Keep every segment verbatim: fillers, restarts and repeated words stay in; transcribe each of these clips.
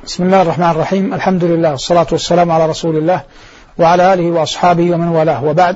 بسم الله الرحمن الرحيم. الحمد لله والصلاة والسلام على رسول الله وعلى آله وأصحابه ومن والاه، وبعد،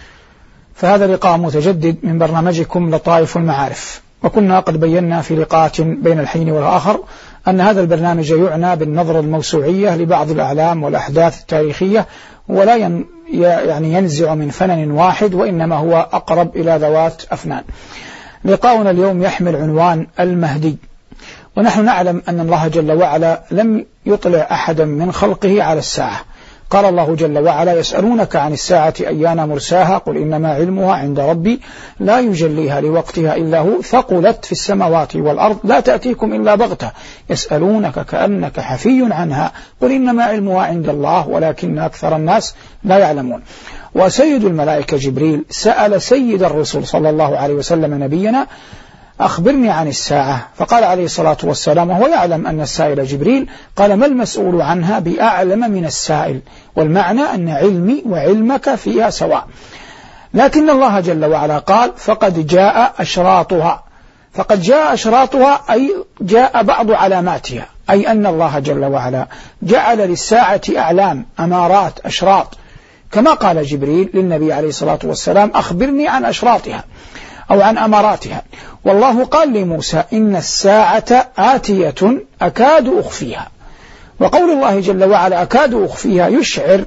فهذا لقاء متجدد من برنامجكم لطائف المعارف. وكنا قد بينا في لقاءات بين الحين والآخر أن هذا البرنامج يعنى بالنظرة الموسوعية لبعض الأعلام والأحداث التاريخية، ولا ين يعني ينزع من فنن واحد، وإنما هو أقرب إلى ذوات أفنان. لقاؤنا اليوم يحمل عنوان المهدي. ونحن نعلم أن الله جل وعلا لم يطلع أحدا من خلقه على الساعة. قال الله جل وعلا: يسألونك عن الساعة أيان مرساها قل إنما علمها عند ربي لا يجليها لوقتها إلا هو ثقلت في السماوات والأرض لا تأتيكم إلا بغتة يسألونك كأنك حفي عنها قل إنما علمها عند الله ولكن أكثر الناس لا يعلمون. وسيد الملائكة جبريل سأل سيد الرسل صلى الله عليه وسلم نبينا: أخبرني عن الساعة. فقال عليه الصلاة والسلام وهو يعلم أن السائل جبريل: قال: ما المسؤول عنها بأعلم من السائل. والمعنى أن علمي وعلمك فيها سواء. لكن الله جل وعلا قال: فقد جاء أشراطها. فقد جاء أشراطها أي جاء بعض علاماتها، أي أن الله جل وعلا جعل للساعة أعلام، أمارات، أشراط، كما قال جبريل للنبي عليه الصلاة والسلام: أخبرني عن أشراطها أو عن أماراتها. والله قال لموسى: إن الساعة آتية أكاد أخفيها. وقول الله جل وعلا أكاد أخفيها يشعر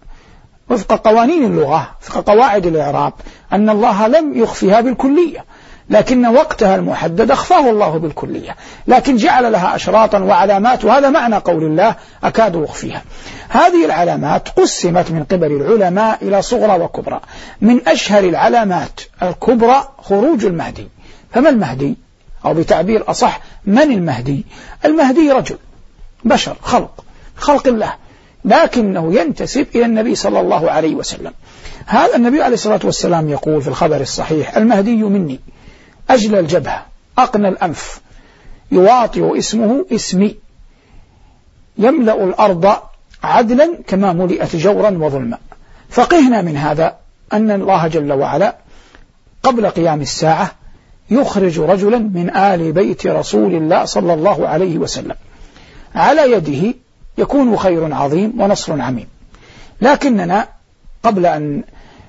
وفق قوانين اللغة، وفق قواعد الإعراب، أن الله لم يخفيها بالكلية، لكن وقتها المحدد أخفاه الله بالكلية، لكن جعل لها أشراطا وعلامات، وهذا معنى قول الله أكاد أخفيها. هذه العلامات قسمت من قبل العلماء إلى صغرى وكبرى. من أشهر العلامات الكبرى خروج المهدي. فما المهدي؟ أو بتعبير أصح، من المهدي؟ المهدي رجل بشر، خلق خلق الله، لكنه ينتسب إلى النبي صلى الله عليه وسلم. هذا النبي عليه الصلاة والسلام يقول في الخبر الصحيح: المهدي مني، أجل الجبهة، أقنى الأنف، يواطئ اسمه اسمي، يملأ الأرض عدلا كما ملئت جورا وظلما. فقهنا من هذا أن الله جل وعلا قبل قيام الساعة يخرج رجلا من آل بيت رسول الله صلى الله عليه وسلم، على يده يكون خير عظيم ونصر عميم. لكننا قبل أن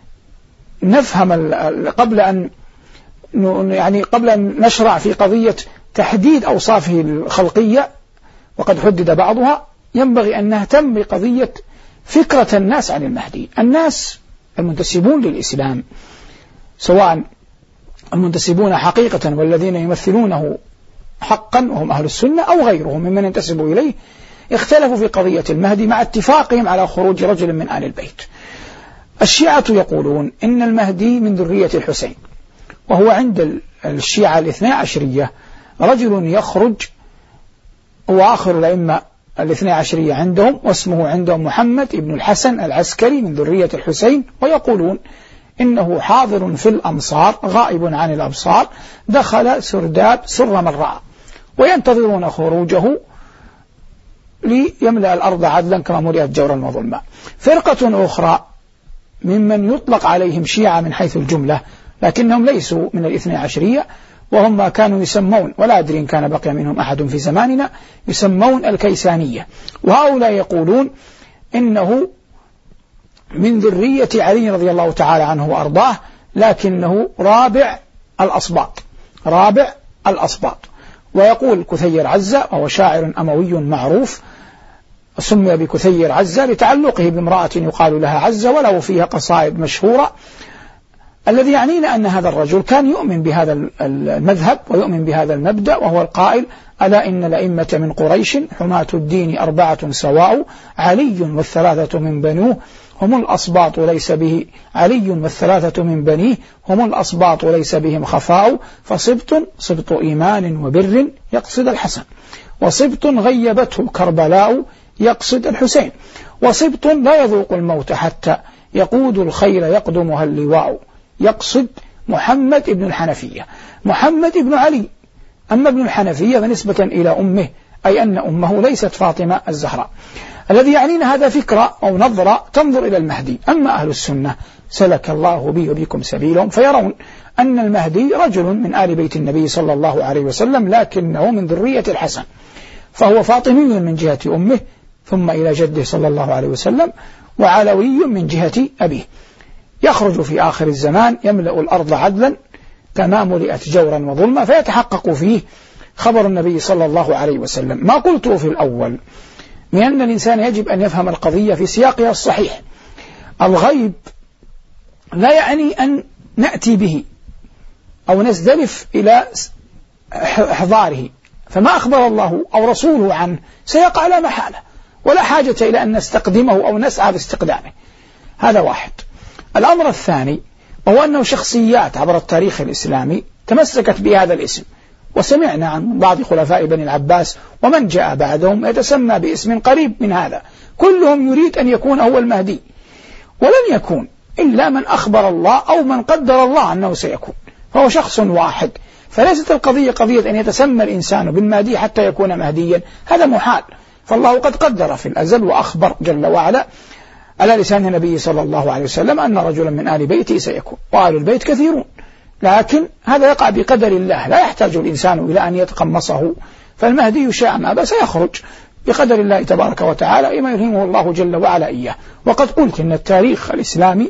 نفهم قبل أن يعني قبل أن نشرع في قضية تحديد أوصافه الخلقية، وقد حدد بعضها، ينبغي أن نهتم بقضية فكرة الناس عن المهدي. الناس المنتسبون للإسلام، سواء المنتسبون حقيقة والذين يمثلونه حقا وهم أهل السنة، أو غيرهم ممن ينتسبوا إليه، اختلفوا في قضية المهدي مع اتفاقهم على خروج رجل من آل البيت. الشيعة يقولون إن المهدي من ذرية الحسين، وهو عند الشيعة الاثنى عشرية رجل يخرج، هو آخر الأئمة الاثنى عشرية عندهم، واسمه عندهم محمد ابن الحسن العسكري من ذرية الحسين. ويقولون إنه حاضر في الأمصار غائب عن الأبصار، دخل سرداب سر من رأى، وينتظرون خروجه ليملأ الأرض عدلا كما ملئت جورا وظلما. فرقة أخرى ممن يطلق عليهم شيعة من حيث الجملة، لكنهم ليسوا من الاثنى عشرية، وهم ما كانوا يسمون، ولا أدري إن كان بقي منهم أحد في زماننا، يسمون الكيسانية. وهؤلاء يقولون إنه من ذرية علي رضي الله تعالى عنه وأرضاه، لكنه رابع الأصباط، رابع الأصباط. ويقول كثير عزة، وهو شاعر أموي معروف، سمي بكثير عزة لتعلقه بامرأة يقال لها عزة، وله فيها قصائد مشهورة. الذي يعنينا أن هذا الرجل كان يؤمن بهذا المذهب ويؤمن بهذا المبدأ، وهو القائل: ألا إن الأئمة من قريش حماة الدين أربعة سواء، علي والثلاثة من بنوه هم الأصباط ليس به علي والثلاثة من بنيه هم الأصباط ليس بهم خفاء، فصبت صبت إيمان وبر يقصد الحسن، وصبت غيبته كربلاء يقصد الحسين، وصبت لا يذوق الموت حتى يقود الخيل يقدمها اللواء يقصد محمد ابن الحنفية، محمد ابن علي. أما ابن الحنفية فنسبة إلى أمه، أي أن أمه ليست فاطمة الزهراء. الذي يعنينا هذا فكرة أو نظرة تنظر إلى المهدي. أما أهل السنة سلك الله بي وبكم سبيلهم، فيرون أن المهدي رجل من آل بيت النبي صلى الله عليه وسلم، لكنه من ذرية الحسن. فهو فاطمي من جهة أمه، ثم إلى جده صلى الله عليه وسلم، وعلوي من جهة أبيه. يخرج في آخر الزمان يملأ الأرض عدلا كما ملئت جورا وظلما، فيتحقق فيه خبر النبي صلى الله عليه وسلم. ما قلته في الأول من أن الإنسان يجب أن يفهم القضية في سياقها الصحيح. الغيب لا يعني أن نأتي به أو نزدلف إلى إحضاره، فما أخبر الله أو رسوله عنه سيقع لا محالة، ولا حاجة إلى أن نستقدمه أو نسعى باستقدامه. هذا واحد. الأمر الثاني وهو أنه شخصيات عبر التاريخ الإسلامي تمسكت بهذا الاسم، وسمعنا عن بعض خلفاء بني العباس ومن جاء بعدهم يتسمى باسم قريب من هذا، كلهم يريد أن يكون هو المهدي، ولن يكون إلا من أخبر الله أو من قدر الله أنه سيكون، فهو شخص واحد. فليست القضية قضية أن يتسمى الإنسان بالمهدي حتى يكون مهديا، هذا محال، فالله قد قدر في الأزل وأخبر جل وعلا على لسان النبي صلى الله عليه وسلم أن رجلا من آل بيته سيكون، وآل البيت كثيرون، لكن هذا يقع بقدر الله، لا يحتاج الإنسان إلى أن يتقمصه. فالمهدي شاء ما بس يخرج بقدر الله تبارك وتعالى إما يلهمه الله جل وعلا إياه. وقد قلت إن التاريخ الإسلامي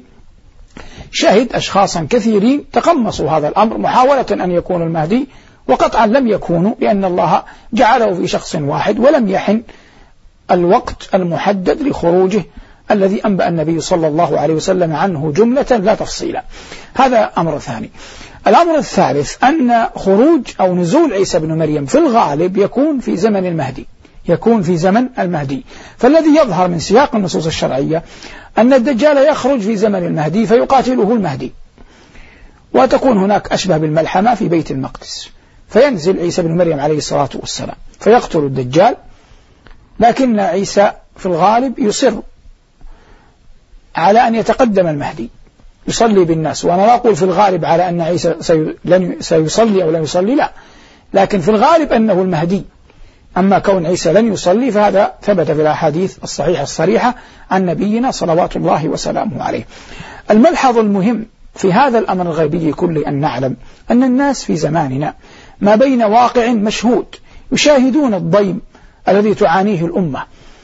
شهد أشخاصا كثيرين تقمصوا هذا الأمر محاولة أن يكونوا المهدي، وقطعا لم يكونوا، لأن الله جعله في شخص واحد ولم يحن الوقت المحدد لخروجه الذي أنبأ النبي صلى الله عليه وسلم عنه جملة لا تفصيلا. هذا أمر ثاني. الأمر الثالث أن خروج أو نزول عيسى بن مريم في الغالب يكون في زمن المهدي، يكون في زمن المهدي. فالذي يظهر من سياق النصوص الشرعية أن الدجال يخرج في زمن المهدي فيقاتله المهدي، وتكون هناك أشبه بالملحمة في بيت المقدس، فينزل عيسى بن مريم عليه الصلاة والسلام فيقتل الدجال، لكن عيسى في الغالب يصر على أن يتقدم المهدي يصلي بالناس. وأنا لا أقول في الغالب على أن عيسى سيصلي أو لا يصلي، لا، لكن في الغالب أنه المهدي. أما كون عيسى لن يصلي فهذا ثبت في الأحاديث الصحيحة الصريحة عن نبينا صلوات الله وسلامه عليه. الملحظ المهم في هذا الأمر الغيبي كله أن نعلم أن الناس في زماننا ما بين واقع مشهود يشاهدون الضيم الذي تعانيه الأمة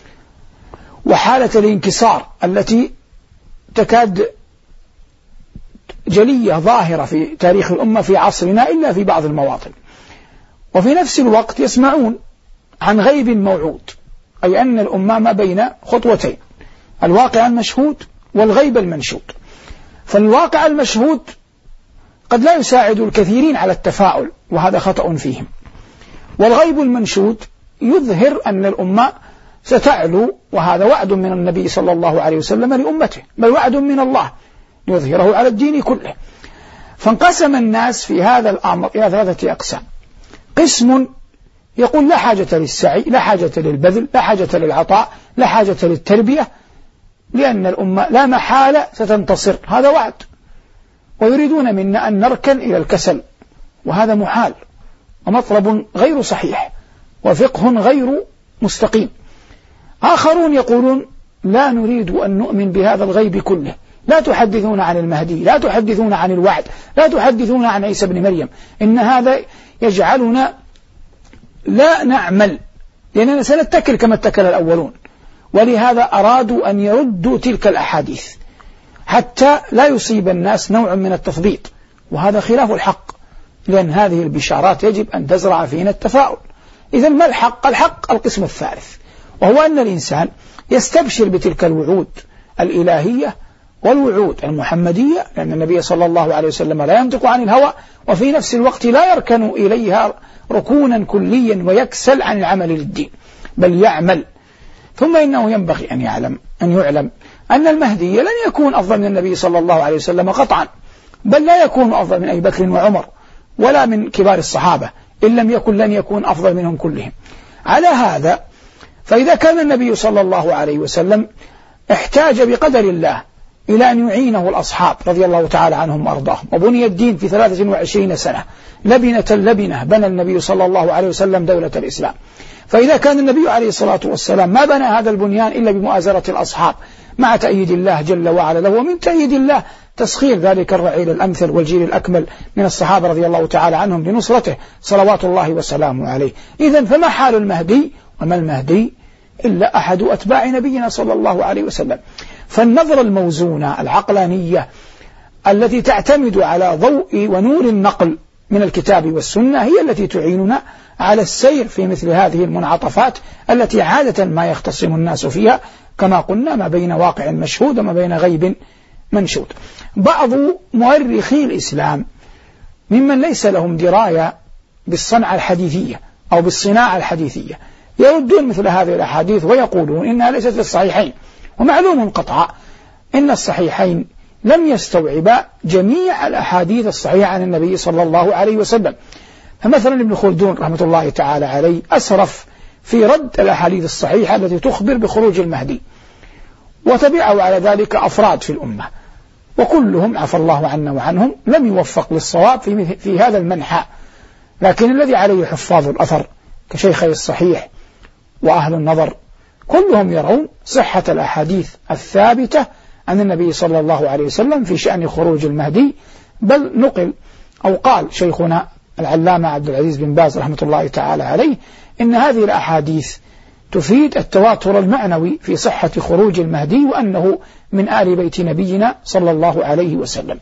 وحالة الانكسار التي تكاد جلية ظاهرة في تاريخ الأمة في عصرنا إلا في بعض المواطن، وفي نفس الوقت يسمعون عن غيب موعود، أي أن الأمة ما بين خطوتين، الواقع المشهود والغيب المنشود. فالواقع المشهود قد لا يساعد الكثيرين على التفاؤل، وهذا خطأ فيهم، والغيب المنشود يظهر أن الأمة ستعلو، وهذا وعد من النبي صلى الله عليه وسلم لأمته، بل وعد من الله يظهره على الدين كله. فانقسم الناس في هذا الأمر إلى ثلاثة أقسام. قسم يقول لا حاجة للسعي، لا حاجة للبذل، لا حاجة للعطاء، لا حاجة للتربية، لأن الأمة لا محالة ستنتصر، هذا وعد، ويريدون منا أن نركن إلى الكسل، وهذا محال ومطلب غير صحيح وفقه غير مستقيم. آخرون يقولون لا نريد أن نؤمن بهذا الغيب كله، لا تحدثون عن المهدي، لا تحدثون عن الوعد، لا تحدثون عن عيسى بن مريم، إن هذا يجعلنا لا نعمل، لأننا سنتكل كما اتكل الأولون. ولهذا أرادوا أن يردوا تلك الأحاديث حتى لا يصيب الناس نوع من التثبيط، وهذا خلاف الحق، لأن هذه البشارات يجب أن تزرع فينا التفاؤل. إذن ما الحق؟ الحق القسم الثالث، وهو أن الإنسان يستبشر بتلك الوعود الإلهية والوعود المحمدية، لأن النبي صلى الله عليه وسلم لا ينطق عن الهوى، وفي نفس الوقت لا يركن إليها ركونا كليا ويكسل عن العمل للدين، بل يعمل. ثم إنه ينبغي أن يعلم أن يعلم أن المهدي لن يكون أفضل من النبي صلى الله عليه وسلم قطعا، بل لا يكون أفضل من أبي بكر وعمر ولا من كبار الصحابة، إن لم يكن لن يكون أفضل منهم كلهم. على هذا فإذا كان النبي صلى الله عليه وسلم احتاج بقدر الله إلى أن يعينه الأصحاب رضي الله تعالى عنهم وأرضاهم، وبني الدين في ثلاثة وعشرين سنة لبنة لبنة بنى النبي صلى الله عليه وسلم دولة الإسلام. فإذا كان النبي عليه الصلاة والسلام ما بنى هذا البنيان إلا بمؤازرة الأصحاب مع تأييد الله جل وعلا له، ومن تأييد الله تسخير ذلك الرعيل الأمثل والجيل الأكمل من الصحابة رضي الله تعالى عنهم لنصرته صلوات الله وسلامه عليه. إذن فما حال المهدي وما المهدي إلا أحد أتباع نبينا صلى الله عليه وسلم. فالنظرة الموزونة العقلانية التي تعتمد على ضوء ونور النقل من الكتاب والسنة هي التي تعيننا على السير في مثل هذه المنعطفات التي عادة ما يختصم الناس فيها، كما قلنا ما بين واقع مشهود وما بين غيب منشود. بعض مؤرخي الإسلام ممن ليس لهم دراية بالصنعة الحديثية أو بالصناعة الحديثية يردون مثل هذه الأحاديث ويقولون إنها ليست في الصحيحين. ومعلوم قطعا إن الصحيحين لم يستوعبا جميع الأحاديث الصحيحة عن النبي صلى الله عليه وسلم. فمثلا ابن خلدون رحمة الله تعالى عليه أسرف في رد الأحاديث الصحيحة التي تخبر بخروج المهدي، وتبعه على ذلك أفراد في الأمة، وكلهم عفى الله عنا وعنهم لم يوفق للصواب في, في هذا المنحى. لكن الذي عليه حفاظ الأثر كشيخي الصحيح وأهل النظر كلهم يرون صحة الأحاديث الثابتة عن النبي صلى الله عليه وسلم في شأن خروج المهدي. بل نقل أو قال شيخنا العلامة عبد العزيز بن باز رحمة الله تعالى عليه إن هذه الأحاديث تفيد التواتر المعنوي في صحة خروج المهدي وأنه من آل بيت نبينا صلى الله عليه وسلم.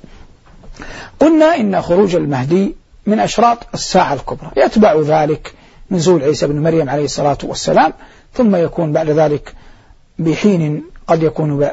قلنا إن خروج المهدي من أشراط الساعة الكبرى، يتبع ذلك نزول عيسى بن مريم عليه الصلاة والسلام، ثم يكون بعد ذلك بحين قد يكون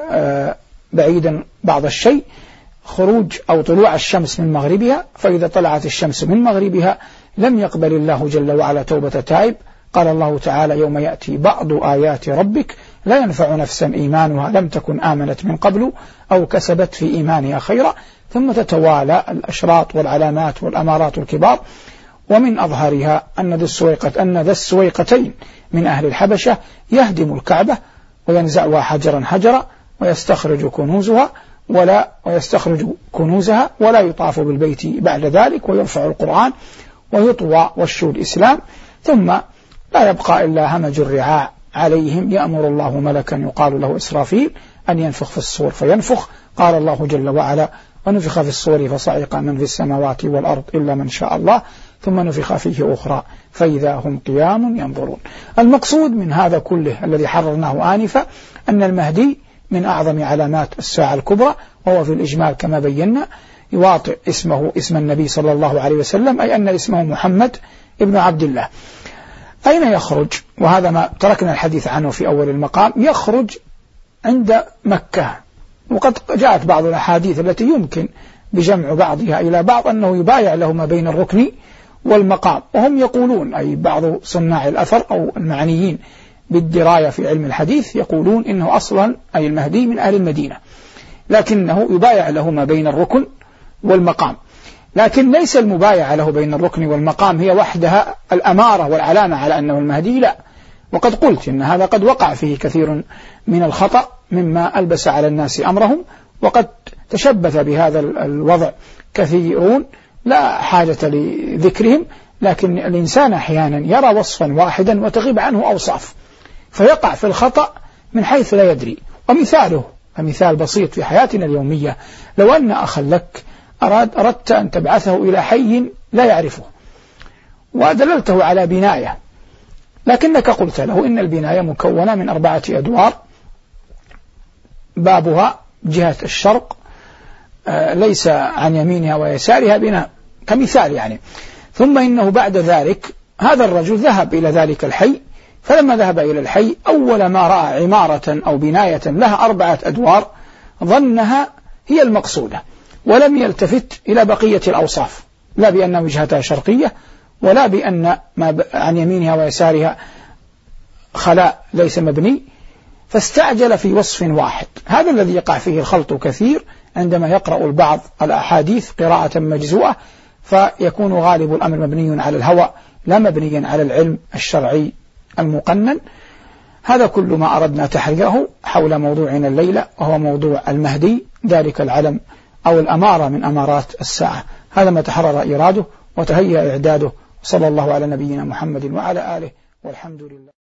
بعيدا بعض الشيء خروج أو طلوع الشمس من مغربها، فإذا طلعت الشمس من مغربها لم يقبل الله جل وعلا توبة تائب. قال الله تعالى يوم يأتي بعض آيات ربك لا ينفع نفسا إيمانها لم تكن آمنت من قبل أو كسبت في إيمانها خيرا. ثم تتوالى الأشراط والعلامات والأمارات الكبار، ومن أظهرها أن ذا السويقة أن ذا السويقتين من أهل الحبشة يهدم الكعبة وينزعها حجرا حجرا ويستخرج كنوزها ولا ويستخرج كنوزها ولا يطاف بالبيت بعد ذلك، ويرفع القرآن ويطوى وشو الإسلام، ثم لا يبقى إلا همج الرعاع عليهم. يأمر الله ملكا يقال له إسرافيل أن ينفخ في الصور فينفخ. قال الله جل وعلا ونفخ في الصور فصعق من في السماوات والأرض إلا من شاء الله ثم نفخ فيه أخرى فإذا هم قيام ينظرون. المقصود من هذا كله الذي حررناه آنفا أن المهدي من أعظم علامات الساعة الكبرى، وهو في الإجمال كما بينا يواطئ اسمه اسم النبي صلى الله عليه وسلم، أي أن اسمه محمد ابن عبد الله. أين يخرج؟ وهذا ما تركنا الحديث عنه في أول المقام. يخرج عند مكة، وقد جاءت بعض الأحاديث التي يمكن بجمع بعضها إلى بعض أنه يبايع له ما بين الركن والمقام. وهم يقولون أي بعض صناع الأثر أو المعنيين بالدراية في علم الحديث يقولون إنه أصلا أي المهدي من أهل المدينة، لكنه يبايع له ما بين الركن والمقام. لكن ليس المبايعة له بين الركن والمقام هي وحدها الأمارة والعلامة على أنه المهدي، لا. وقد قلت إن هذا قد وقع فيه كثير من الخطأ مما ألبس على الناس أمرهم، وقد تشبث بهذا الوضع كثيرون لا حاجة لذكرهم. لكن الإنسان أحيانا يرى وصفا واحدا وتغيب عنه أوصاف فيقع في الخطأ من حيث لا يدري. ومثاله مثال بسيط في حياتنا اليومية، لو أن أخا لك أراد أردت أن تبعثه إلى حي لا يعرفه ودللته على بناية، لكنك قلت له إن البناية مكونة من أربعة أدوار بابها جهة الشرق ليس عن يمينها ويسارها بناء كمثال يعني. ثم إنه بعد ذلك هذا الرجل ذهب إلى ذلك الحي، فلما ذهب إلى الحي أول ما رأى عمارة أو بناية لها أربعة أدوار ظنها هي المقصودة، ولم يلتفت إلى بقية الأوصاف، لا بأن وجهتها شرقية ولا بأن ما عن يمينها ويسارها خلاء ليس مبني، فاستعجل في وصف واحد. هذا الذي يقع فيه الخلط كثير عندما يقرأ البعض الأحاديث قراءة مجزوءة، فيكون غالب الأمر مبني على الهوى لا مبنيا على العلم الشرعي المقنن. هذا كل ما أردنا تحريره حول موضوعنا الليلة، وهو موضوع المهدي، ذلك العلم أو الأمارة من أمارات الساعة. هذا ما تحرر إراده وتهيأ إعداده. صلى الله على نبينا محمد وعلى آله والحمد لله.